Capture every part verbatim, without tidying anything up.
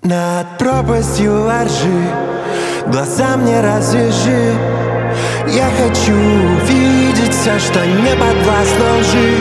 Над пропастью воржи глаза мне развяжи. Я хочу увидеть все, что не подвластно лжи.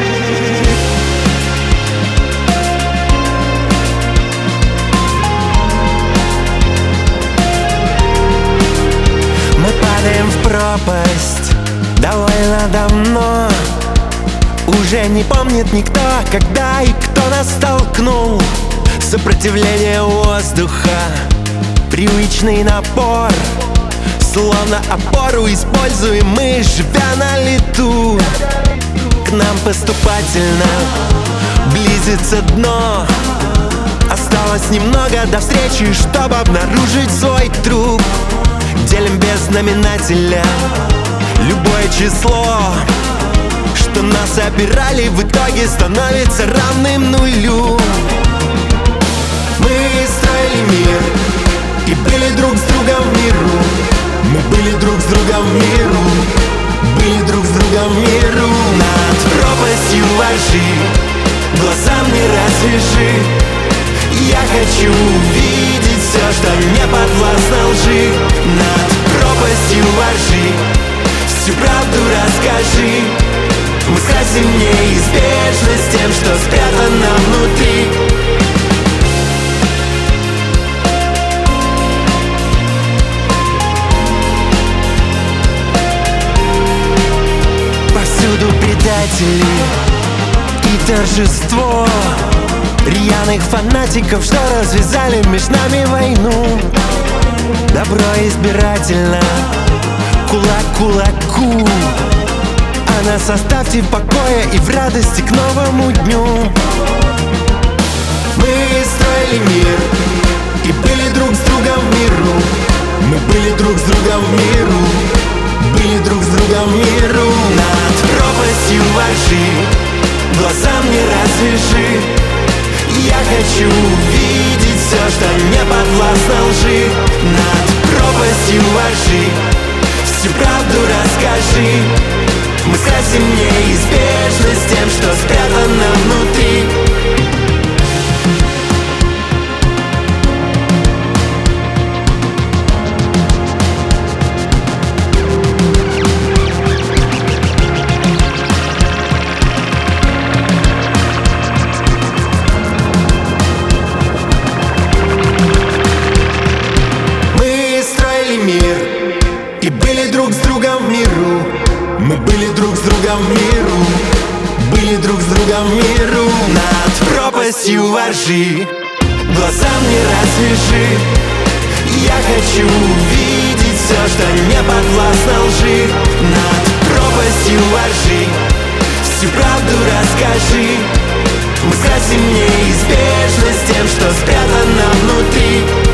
Мы падаем в пропасть довольно давно. Уже не помнит никто, когда и кто нас столкнул. Сопротивление воздуха, привычный напор, словно опору используем мы, живя на лету. К нам поступательно близится дно. Осталось немного до встречи, чтобы обнаружить свой труп. Делим без знаменателя любое число, что нас опирали, в итоге становится равным нулю. Мы строили мир и были друг с другом в миру. Мы были друг с другом в миру. Были друг с другом в миру. Над пропастью воржи глаза мне развяжи. Я хочу увидеть все, что не подвластно лжи. Над пропастью воржи всю правду расскажи. Мы скрасим неизбежность тем, что спрятано внутри. Повсюду предатели и торжество рьяных фанатиков, что развязали между нами войну. Добро избирательно, кулак кулаку. А нас оставьте в покое и в радости к новому дню. Мы строили мир и были друг с другом в миру. Мы были друг с другом в миру. Были друг с другом в миру. Над пропастью воржи глаза мне развяжи. Я хочу увидеть все, что не подвластно лжи. Над пропастью воржи всю правду расскажи. Мы скрасим неизбежность тем, что спрятано внутри. И были друг с другом в миру. Мы были друг с другом в миру. Были друг с другом в миру. Над пропастью воржи глаза мне развяжи. Я хочу увидеть все, что не подвластно лжи. Над пропастью воржи всю правду расскажи. Мы скрасим неизбежность тем, что спрятано внутри.